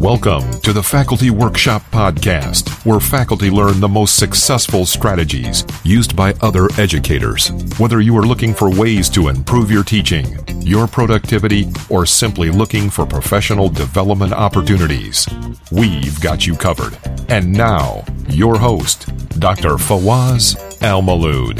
Welcome to the Faculty Workshop Podcast, where faculty learn the most successful strategies used by other educators. Whether you are looking for ways to improve your teaching, your productivity, or simply looking for professional development opportunities, we've got you covered. And now, your host, Dr. Fawaz Al-Malood.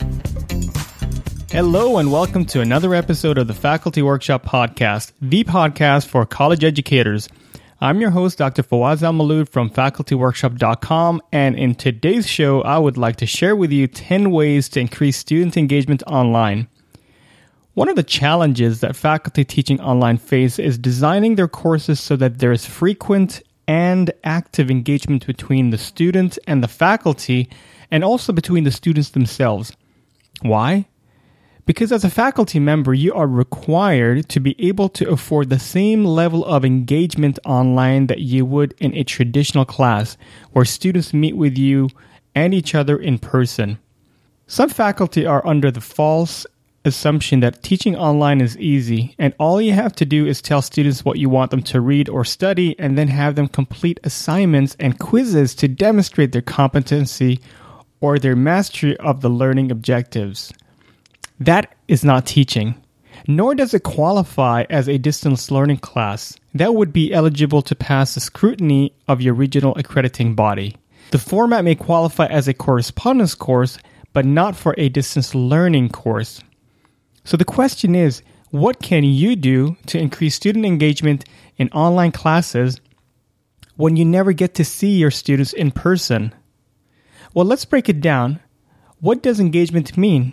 Hello and welcome to another episode of the Faculty Workshop Podcast, the podcast for college educators. I'm your host, Dr. Fawaz Al-Malood from FacultyWorkshop.com, and in today's show, I would like to share with you 10 ways to increase student engagement online. One of the challenges that faculty teaching online face is designing their courses so that there is frequent and active engagement between the student and the faculty, and also between the students themselves. Why? Because as a faculty member, you are required to be able to afford the same level of engagement online that you would in a traditional class, where students meet with you and each other in person. Some faculty are under the false assumption that teaching online is easy, and all you have to do is tell students what you want them to read or study, and then have them complete assignments and quizzes to demonstrate their competency or their mastery of the learning objectives. That is not teaching, nor does it qualify as a distance learning class that would be eligible to pass the scrutiny of your regional accrediting body. The format may qualify as a correspondence course, but not for a distance learning course. So the question is, what can you do to increase student engagement in online classes when you never get to see your students in person? Well, let's break it down. What does engagement mean?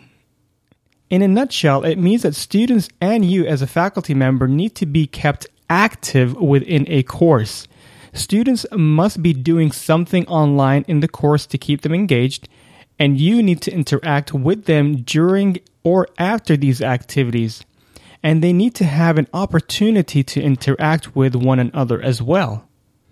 In a nutshell, it means that students and you as a faculty member need to be kept active within a course. Students must be doing something online in the course to keep them engaged, and you need to interact with them during or after these activities. And they need to have an opportunity to interact with one another as well.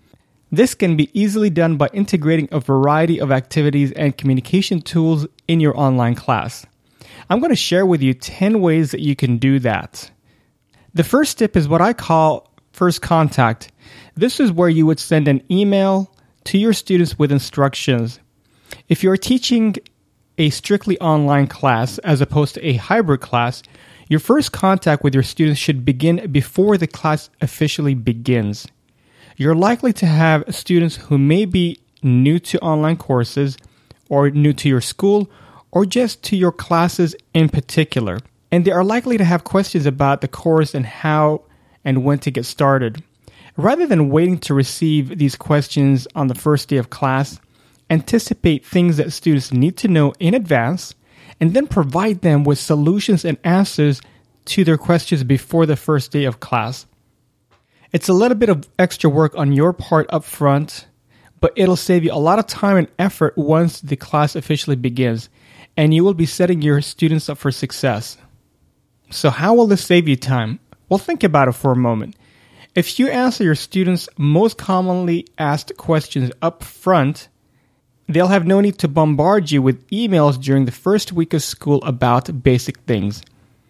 This can be easily done by integrating a variety of activities and communication tools in your online class. I'm going to share with you 10 ways that you can do that. The first tip is what I call first contact. This is where you would send an email to your students with instructions. If you're teaching a strictly online class as opposed to a hybrid class, your first contact with your students should begin before the class officially begins. You're likely to have students who may be new to online courses or new to your school or just to your classes in particular. And they are likely to have questions about the course and how and when to get started. Rather than waiting to receive these questions on the first day of class, anticipate things that students need to know in advance, and then provide them with solutions and answers to their questions before the first day of class. It's a little bit of extra work on your part up front, but it'll save you a lot of time and effort once the class officially begins, and you will be setting your students up for success. So how will this save you time? Well, think about it for a moment. If you answer your students' most commonly asked questions up front, they'll have no need to bombard you with emails during the first week of school about basic things.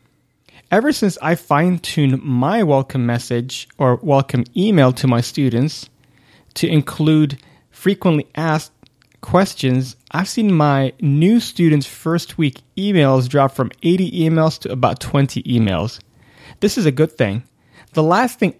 Ever since I fine-tuned my welcome message or welcome email to my students to include frequently asked questions, I've seen my new students' first week emails drop from 80 emails to about 20 emails. This is a good thing. The last thing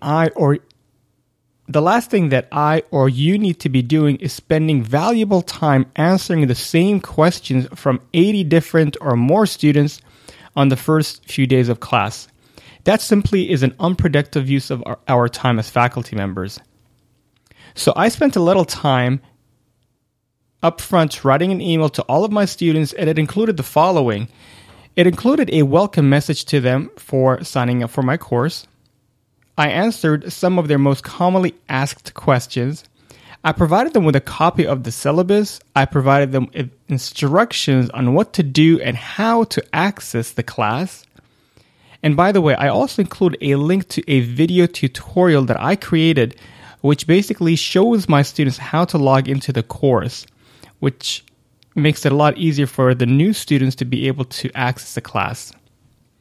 that I or you need to be doing is spending valuable time answering the same questions from 80 different or more students on the first few days of class. That simply is an unproductive use of our time as faculty members. So I spent a little time up front writing an email to all of my students, and it included the following. It included a welcome message to them for signing up for my course. I answered some of their most commonly asked questions. I provided them with a copy of the syllabus. I provided them with instructions on what to do and how to access the class. And by the way, I also include a link to a video tutorial that I created, which basically shows my students how to log into the course, which makes it a lot easier for the new students to be able to access the class.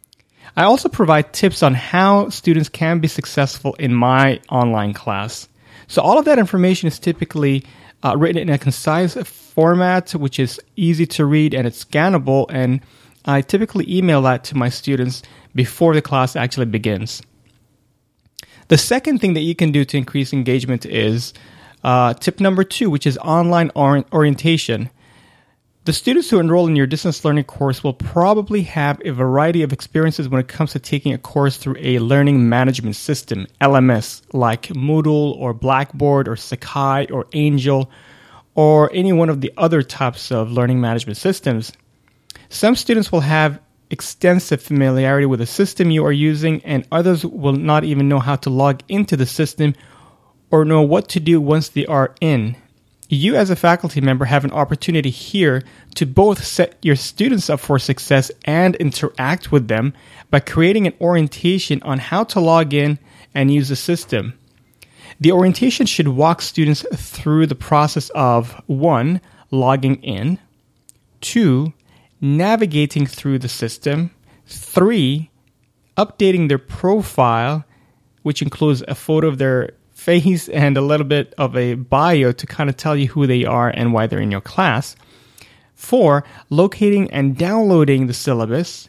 I also provide tips on how students can be successful in my online class. So all of that information is typically written in a concise format, which is easy to read and it's scannable. And I typically email that to my students before the class actually begins. The second thing that you can do to increase engagement is tip number 2, which is online orientation. The students who enroll in your distance learning course will probably have a variety of experiences when it comes to taking a course through a learning management system, LMS, like Moodle or Blackboard or Sakai or Angel or any one of the other types of learning management systems. Some students will have extensive familiarity with the system you are using, and others will not even know how to log into the system or know what to do once they are in. You as a faculty member have an opportunity here to both set your students up for success and interact with them by creating an orientation on how to log in and use the system. The orientation should walk students through the process of 1. Logging in, 2. Navigating through the system, 3. Updating their profile, which includes a photo of their face and a little bit of a bio to kind of tell you who they are and why they're in your class. 4. Locating and downloading the syllabus.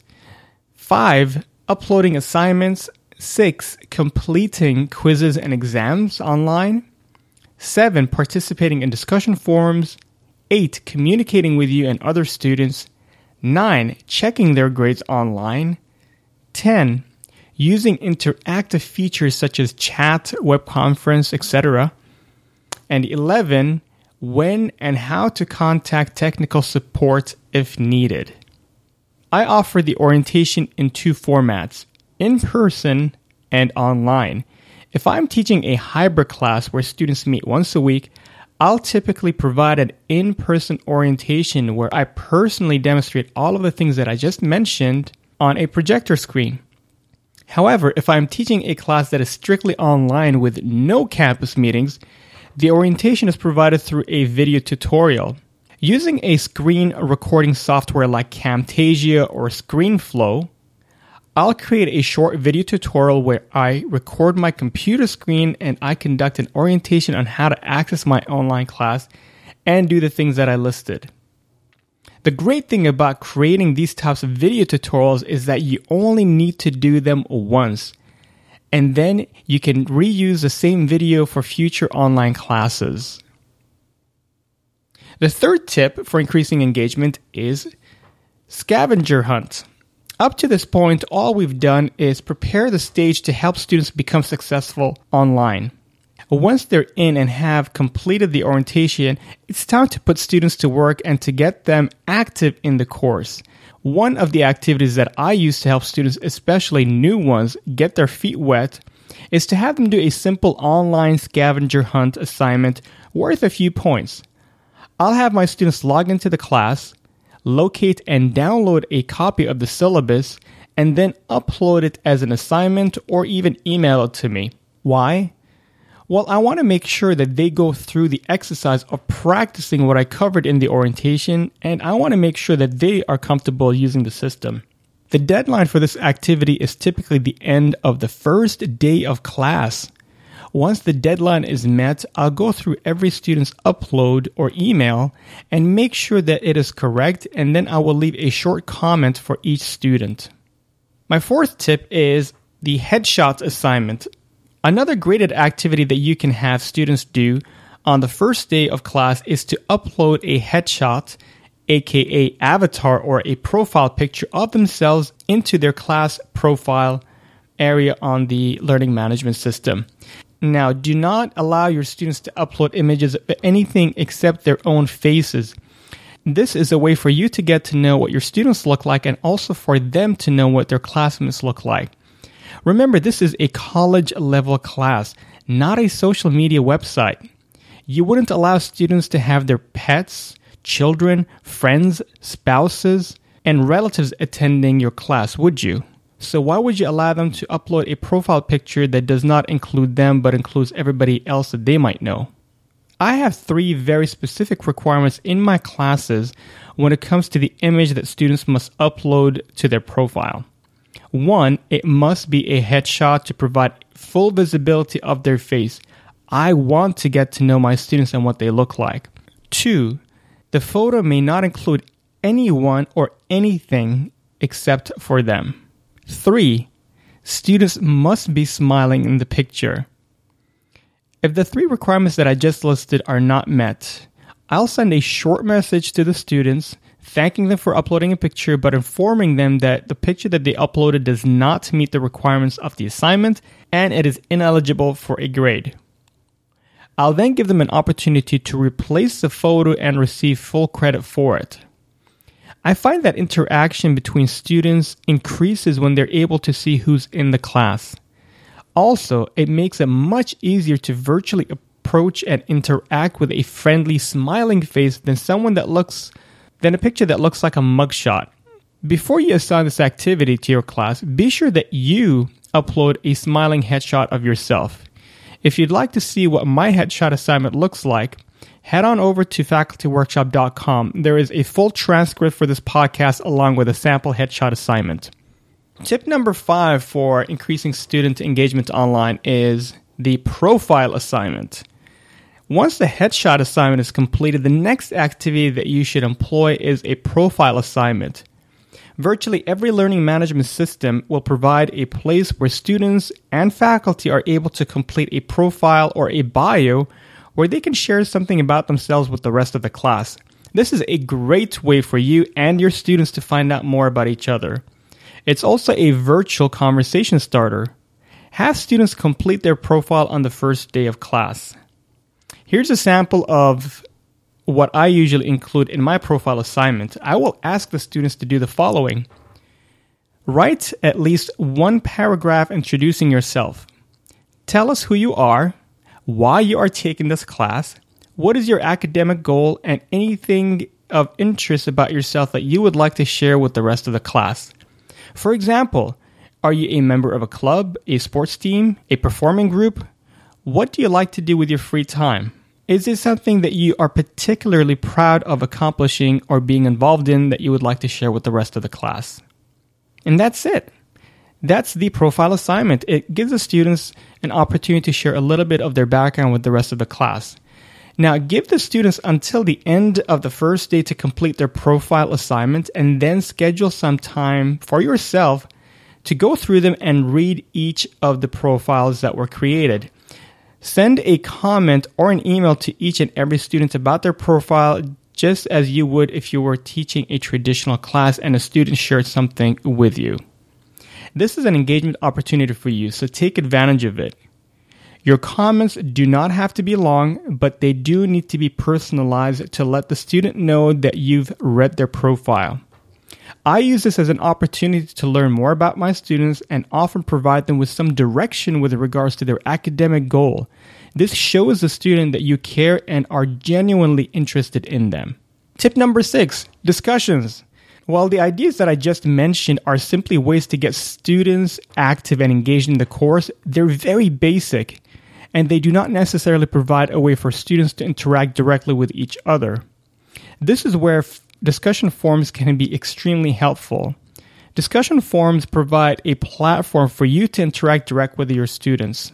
5. Uploading assignments. 6. Completing quizzes and exams online. 7. Participating in discussion forums. 8. Communicating with you and other students. 9. Checking their grades online. 10. Using interactive features such as chat, web conference, etc. And 11. When and how to contact technical support if needed. I offer the orientation in 2 formats, in person and online. If I'm teaching a hybrid class where students meet once a week, I'll typically provide an in-person orientation where I personally demonstrate all of the things that I just mentioned on a projector screen. However, if I'm teaching a class that is strictly online with no campus meetings, the orientation is provided through a video tutorial. Using a screen recording software like Camtasia or ScreenFlow, I'll create a short video tutorial where I record my computer screen and I conduct an orientation on how to access my online class and do the things that I listed. The great thing about creating these types of video tutorials is that you only need to do them once, and then you can reuse the same video for future online classes. The third tip for increasing engagement is scavenger hunt. Up to this point, all we've done is prepare the stage to help students become successful online. Once they're in and have completed the orientation, it's time to put students to work and to get them active in the course. One of the activities that I use to help students, especially new ones, get their feet wet is to have them do a simple online scavenger hunt assignment worth a few points. I'll have my students log into the class, locate and download a copy of the syllabus, and then upload it as an assignment or even email it to me. Why? Well, I want to make sure that they go through the exercise of practicing what I covered in the orientation, and I want to make sure that they are comfortable using the system. The deadline for this activity is typically the end of the first day of class. Once the deadline is met, I'll go through every student's upload or email and make sure that it is correct, and then I will leave a short comment for each student. My fourth tip is the headshot assignment. Another graded activity that you can have students do on the first day of class is to upload a headshot, aka avatar or a profile picture of themselves into their class profile area on the learning management system. Now, do not allow your students to upload images of anything except their own faces. This is a way for you to get to know what your students look like and also for them to know what their classmates look like. Remember, this is a college-level class, not a social media website. You wouldn't allow students to have their pets, children, friends, spouses, and relatives attending your class, would you? So why would you allow them to upload a profile picture that does not include them but includes everybody else that they might know? I have 3 very specific requirements in my classes when it comes to the image that students must upload to their profile. 1, it must be a headshot to provide full visibility of their face. I want to get to know my students and what they look like. 2, the photo may not include anyone or anything except for them. 3, students must be smiling in the picture. If the 3 requirements that I just listed are not met, I'll send a short message to the students thanking them for uploading a picture, but informing them that the picture that they uploaded does not meet the requirements of the assignment and it is ineligible for a grade. I'll then give them an opportunity to replace the photo and receive full credit for it. I find that interaction between students increases when they're able to see who's in the class. Also, it makes it much easier to virtually approach and interact with a friendly, smiling face than a picture that looks like a mugshot. Before you assign this activity to your class, be sure that you upload a smiling headshot of yourself. If you'd like to see what my headshot assignment looks like, head on over to facultyworkshop.com. There is a full transcript for this podcast along with a sample headshot assignment. Tip number 5 for increasing student engagement online is the profile assignment. Once the headshot assignment is completed, the next activity that you should employ is a profile assignment. Virtually every learning management system will provide a place where students and faculty are able to complete a profile or a bio where they can share something about themselves with the rest of the class. This is a great way for you and your students to find out more about each other. It's also a virtual conversation starter. Have students complete their profile on the first day of class. Here's a sample of what I usually include in my profile assignment. I will ask the students to do the following. Write at least one paragraph introducing yourself. Tell us who you are, why you are taking this class, what is your academic goal, and anything of interest about yourself that you would like to share with the rest of the class. For example, are you a member of a club, a sports team, a performing group? What do you like to do with your free time? Is it something that you are particularly proud of accomplishing or being involved in that you would like to share with the rest of the class? And that's it. That's the profile assignment. It gives the students an opportunity to share a little bit of their background with the rest of the class. Now, give the students until the end of the first day to complete their profile assignment and then schedule some time for yourself to go through them and read each of the profiles that were created. Send a comment or an email to each and every student about their profile, just as you would if you were teaching a traditional class and a student shared something with you. This is an engagement opportunity for you, so take advantage of it. Your comments do not have to be long, but they do need to be personalized to let the student know that you've read their profile. I use this as an opportunity to learn more about my students and often provide them with some direction with regards to their academic goal. This shows the student that you care and are genuinely interested in them. Tip number 6, discussions. While the ideas that I just mentioned are simply ways to get students active and engaged in the course, they're very basic, and they do not necessarily provide a way for students to interact directly with each other. This is where discussion forums can be extremely helpful. Discussion forums provide a platform for you to interact direct with your students.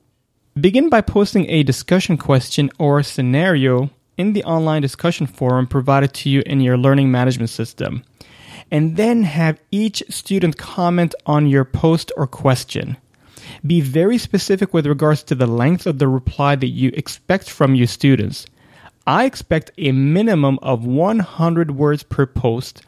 Begin by posting a discussion question or scenario in the online discussion forum provided to you in your learning management system, and then have each student comment on your post or question. Be very specific with regards to the length of the reply that you expect from your students. I expect a minimum of 100 words per post.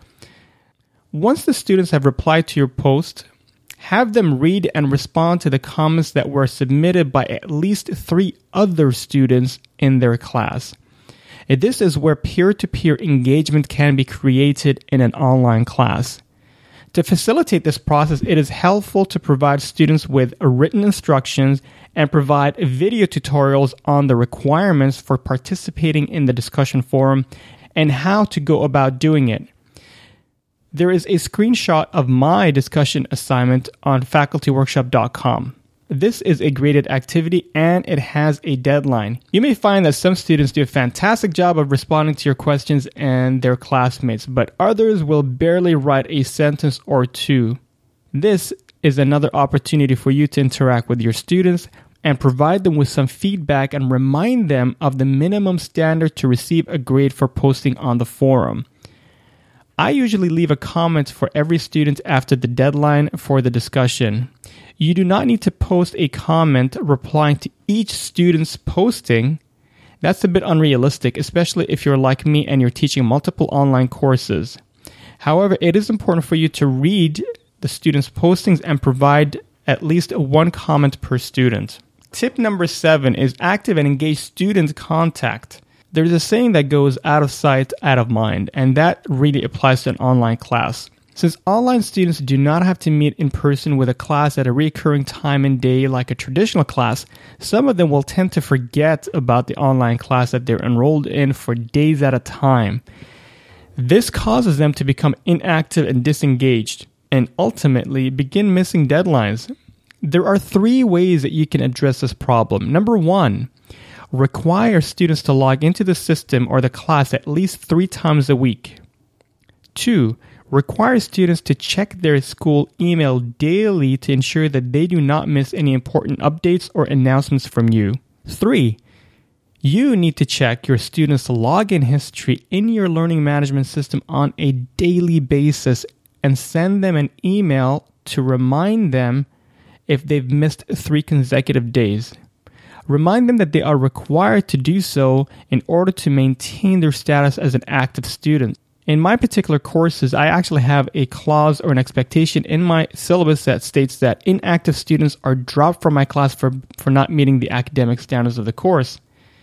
Once the students have replied to your post, have them read and respond to the comments that were submitted by at least 3 other students in their class. This is where peer-to-peer engagement can be created in an online class. To facilitate this process, it is helpful to provide students with written instructions and provide video tutorials on the requirements for participating in the discussion forum and how to go about doing it. There is a screenshot of my discussion assignment on facultyworkshop.com. This is a graded activity and it has a deadline. You may find that some students do a fantastic job of responding to your questions and their classmates, but others will barely write a sentence or two. This is another opportunity for you to interact with your students and provide them with some feedback and remind them of the minimum standard to receive a grade for posting on the forum. I usually leave a comment for every student after the deadline for the discussion. You do not need to post a comment replying to each student's posting. That's a bit unrealistic, especially if you're like me and you're teaching multiple online courses. However, it is important for you to read the students' postings and provide at least one comment per student. Tip number 7 is active and engaged student contact. There's a saying that goes out of sight, out of mind, and that really applies to an online class. Since online students do not have to meet in person with a class at a recurring time and day like a traditional class, some of them will tend to forget about the online class that they're enrolled in for days at a time. This causes them to become inactive and disengaged, and ultimately begin missing deadlines. There are 3 ways that you can address this problem. Number 1, require students to log into the system or the class at least 3 times a week. 2, require students to check their school email daily to ensure that they do not miss any important updates or announcements from you. 3, you need to check your students' login history in your learning management system on a daily basis and send them an email to remind them if they've missed 3 consecutive days. Remind them that they are required to do so in order to maintain their status as an active student. In my particular courses, I actually have a clause or an expectation in my syllabus that states that inactive students are dropped from my class for not meeting the academic standards of the course.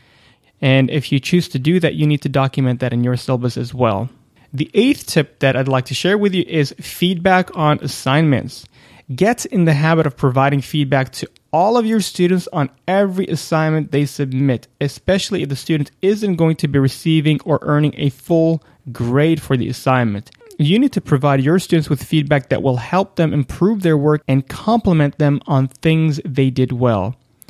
And if you choose to do that, you need to document that in your syllabus as well. The 8th tip that I'd like to share with you is feedback on assignments. Get in the habit of providing feedback to all of your students on every assignment they submit, especially if the student isn't going to be receiving or earning a full grade for the assignment. You need to provide your students with feedback that will help them improve their work and compliment them on things they did well.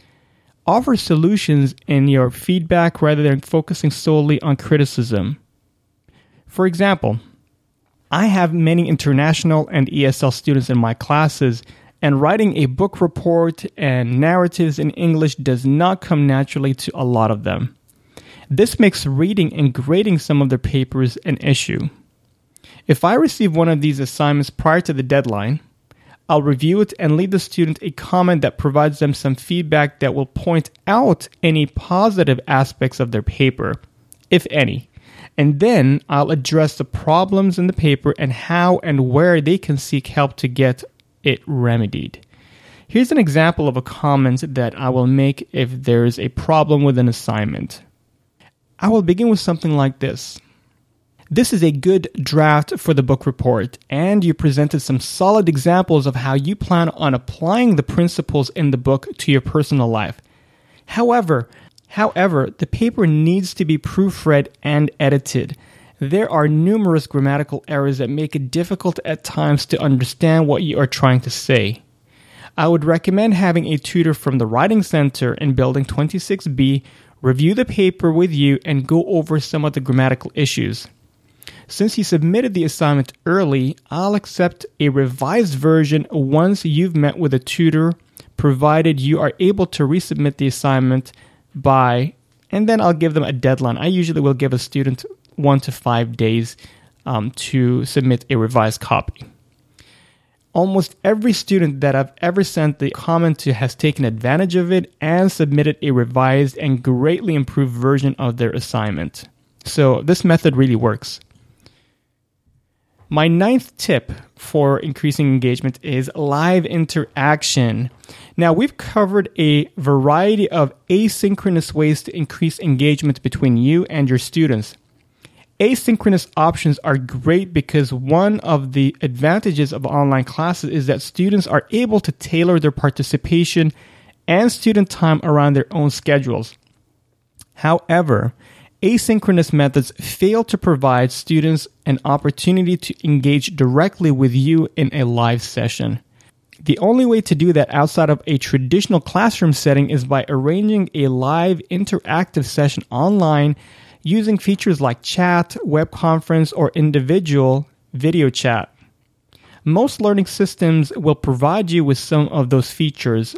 Offer solutions in your feedback rather than focusing solely on criticism. For example, I have many international and ESL students in my classes, and writing a book report and narratives in English does not come naturally to a lot of them. This makes reading and grading some of their papers an issue. If I receive one of these assignments prior to the deadline, I'll review it and leave the student a comment that provides them some feedback that will point out any positive aspects of their paper, if any. And then I'll address the problems in the paper and how and where they can seek help to get it remedied. Here's an example of a comment that I will make if there's a problem with an assignment. I will begin with something like this. This is a good draft for the book report, and you presented some solid examples of how you plan on applying the principles in the book to your personal life. However, the paper needs to be proofread and edited. There are numerous grammatical errors that make it difficult at times to understand what you are trying to say. I would recommend having a tutor from the Writing Center in Building 26B review the paper with you and go over some of the grammatical issues. Since you submitted the assignment early, I'll accept a revised version once you've met with a tutor, provided you are able to resubmit the assignment by, and then I'll give them a deadline. I usually will give a student 1 to 5 days to submit a revised copy. Almost every student that I've ever sent the comment to has taken advantage of it and submitted a revised and greatly improved version of their assignment. So this method really works. My 9th tip for increasing engagement is live interaction. Now, we've covered a variety of asynchronous ways to increase engagement between you and your students. Asynchronous options are great because one of the advantages of online classes is that students are able to tailor their participation and student time around their own schedules. However, asynchronous methods fail to provide students an opportunity to engage directly with you in a live session. The only way to do that outside of a traditional classroom setting is by arranging a live interactive session online using features like chat, web conference, or individual video chat. Most learning systems will provide you with some of those features.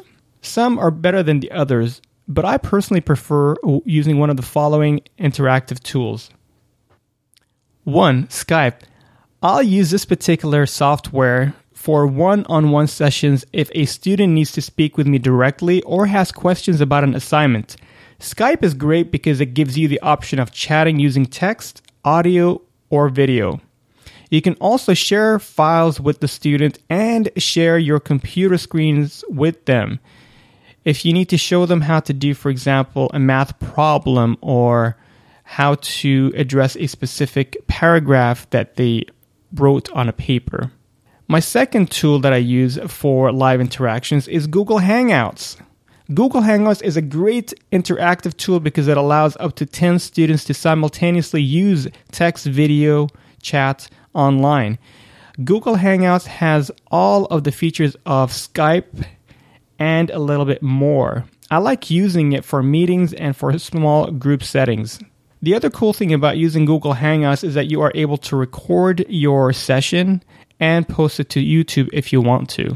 Some are better than the others, but I personally prefer using one of the following interactive tools. 1. Skype. I'll use this particular software for one-on-one sessions if a student needs to speak with me directly or has questions about an assignment. Skype is great because it gives you the option of chatting using text, audio, or video. You can also share files with the student and share your computer screens with them. If you need to show them how to do, for example, a math problem or how to address a specific paragraph that they wrote on a paper. My second tool that I use for live interactions is Google Hangouts. Google Hangouts is a great interactive tool because it allows up to 10 students to simultaneously use text, video, chat online. Google Hangouts has all of the features of Skype and a little bit more. I like using it for meetings and for small group settings. The other cool thing about using Google Hangouts is that you are able to record your session and post it to YouTube if you want to.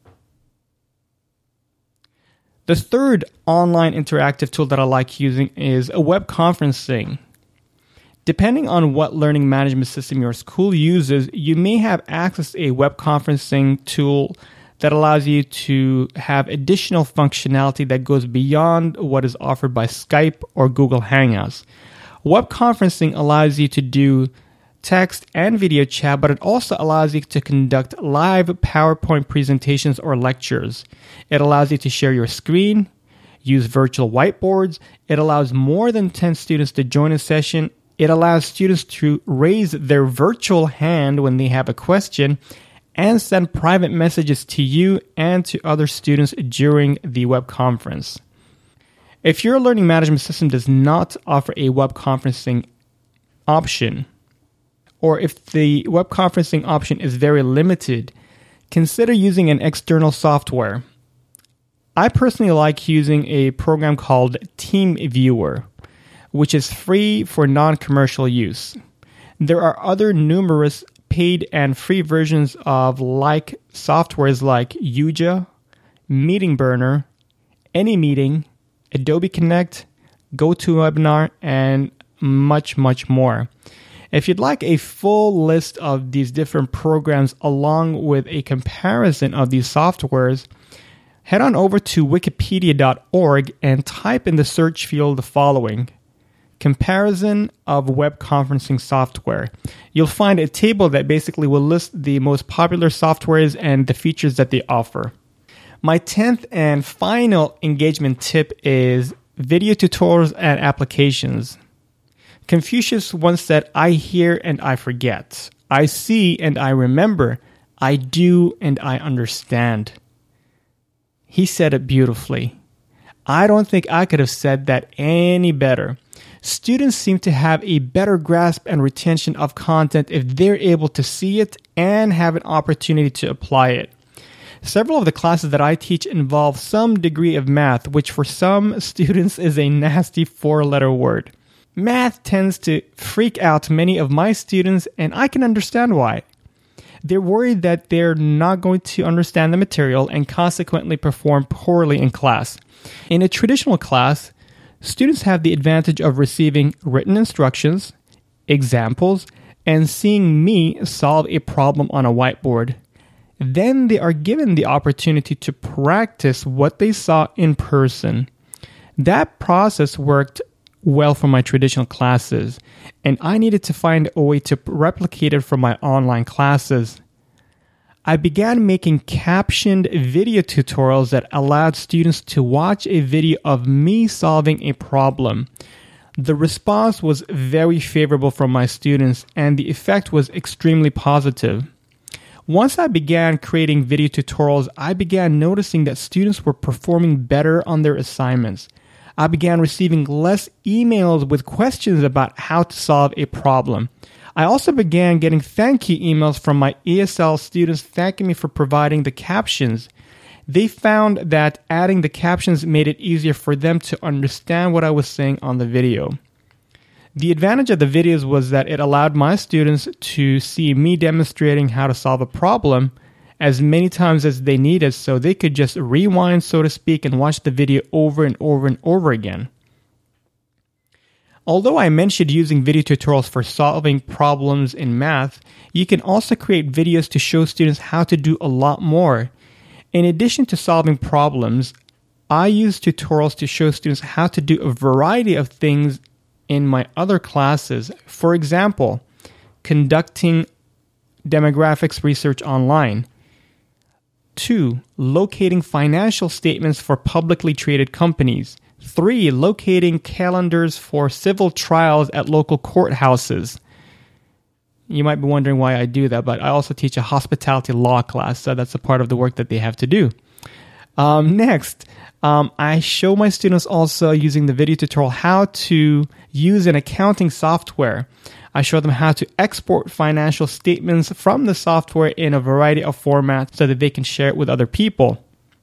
The third online interactive tool that I like using is a web conferencing. Depending on what learning management system your school uses, you may have access to a web conferencing tool that allows you to have additional functionality that goes beyond what is offered by Skype or Google Hangouts. Web conferencing allows you to do text and video chat, but it also allows you to conduct live PowerPoint presentations or lectures. It allows you to share your screen, use virtual whiteboards. It allows more than 10 students to join a session. It allows students to raise their virtual hand when they have a question and send private messages to you and to other students during the web conference. If your learning management system does not offer a web conferencing option, or if the web conferencing option is very limited, consider using an external software. I personally like using a program called TeamViewer, which is free for non-commercial use. There are other numerous paid and free versions of like softwares like Yuja, Meeting Burner, AnyMeeting, Adobe Connect, GoToWebinar, and much, much more. If you'd like a full list of these different programs along with a comparison of these softwares, head on over to wikipedia.org and type in the search field the following: comparison of web conferencing software. You'll find a table that basically will list the most popular softwares and the features that they offer. My 10th and final engagement tip is video tutorials and applications. Confucius once said, "I hear and I forget. I see and I remember. I do and I understand." He said it beautifully. I don't think I could have said that any better. Students seem to have a better grasp and retention of content if they're able to see it and have an opportunity to apply it. Several of the classes that I teach involve some degree of math, which for some students is a nasty 4-letter word. Math tends to freak out many of my students, and I can understand why. They're worried that they're not going to understand the material and consequently perform poorly in class. In a traditional class, students have the advantage of receiving written instructions, examples, and seeing me solve a problem on a whiteboard. Then they are given the opportunity to practice what they saw in person. That process worked well for my traditional classes, and I needed to find a way to replicate it for my online classes. I began making captioned video tutorials that allowed students to watch a video of me solving a problem. The response was very favorable from my students, and the effect was extremely positive. Once I began creating video tutorials, I began noticing that students were performing better on their assignments. I began receiving less emails with questions about how to solve a problem. I also began getting thank you emails from my ESL students thanking me for providing the captions. They found that adding the captions made it easier for them to understand what I was saying on the video. The advantage of the videos was that it allowed my students to see me demonstrating how to solve a problem, as many times as they needed so they could just rewind, so to speak, and watch the video over and over and over again. Although I mentioned using video tutorials for solving problems in math, you can also create videos to show students how to do a lot more. In addition to solving problems, I use tutorials to show students how to do a variety of things in my other classes. For example, conducting demographics research online. 2. Locating financial statements for publicly traded companies. 3. Locating calendars for civil trials at local courthouses. You might be wondering why I do that, but I also teach a hospitality law class, so that's a part of the work that they have to do. Next, I show my students also using the video tutorial how to use an accounting software. I show them how to export financial statements from the software in a variety of formats so that they can share it with other people.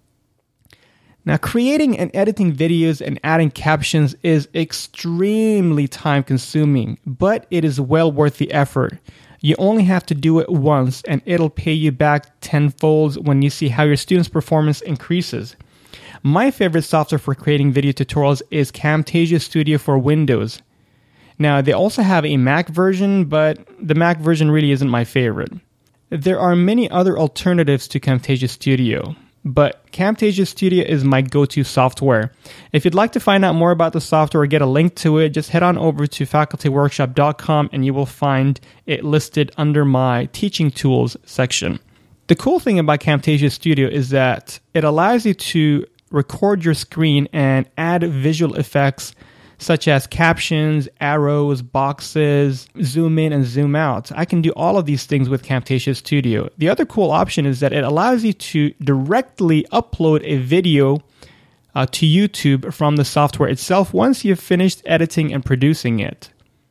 Now, creating and editing videos and adding captions is extremely time-consuming, but it is well worth the effort. You only have to do it once, and it'll pay you back tenfold when you see how your students' performance increases. My favorite software for creating video tutorials is Camtasia Studio for Windows. Now, they also have a Mac version, but the Mac version really isn't my favorite. There are many other alternatives to Camtasia Studio, but Camtasia Studio is my go-to software. If you'd like to find out more about the software or get a link to it, just head on over to facultyworkshop.com and you will find it listed under my teaching tools section. The cool thing about Camtasia Studio is that it allows you to record your screen and add visual effects such as captions, arrows, boxes, zoom in and zoom out. I can do all of these things with Camtasia Studio. The other cool option is that it allows you to directly upload a video to YouTube from the software itself once you've finished editing and producing it.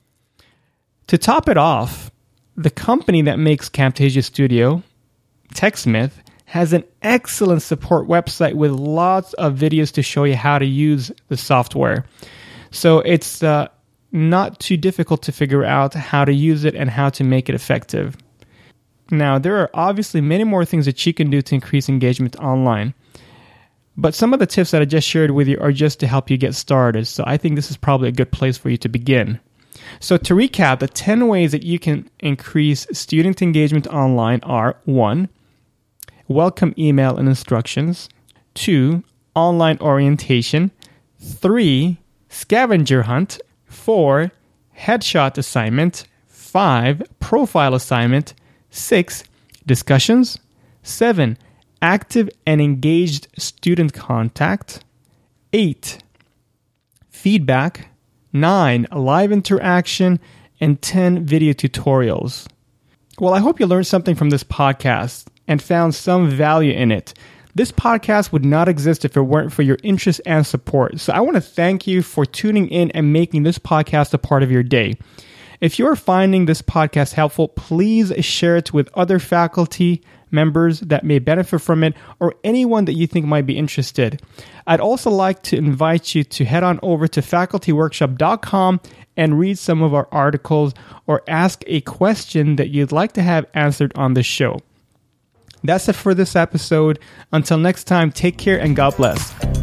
To top it off, the company that makes Camtasia Studio, TechSmith, has an excellent support website with lots of videos to show you how to use the software. So it's not too difficult to figure out how to use it and how to make it effective. Now, there are obviously many more things that you can do to increase engagement online. But some of the tips that I just shared with you are just to help you get started. So I think this is probably a good place for you to begin. So to recap, the 10 ways that you can increase student engagement online are: 1. Welcome email and instructions. 2. Online orientation. 3. Scavenger hunt. 4. Headshot assignment. 5. Profile assignment. 6. Discussions. 7. Active and engaged student contact. 8. Feedback. 9. Live interaction. And 10. Video tutorials. Well, I hope you learned something from this podcast and found some value in it. This podcast would not exist if it weren't for your interest and support. So I want to thank you for tuning in and making this podcast a part of your day. If you're finding this podcast helpful, please share it with other faculty members that may benefit from it or anyone that you think might be interested. I'd also like to invite you to head on over to facultyworkshop.com and read some of our articles or ask a question that you'd like to have answered on the show. That's it for this episode. Until next time, take care and God bless.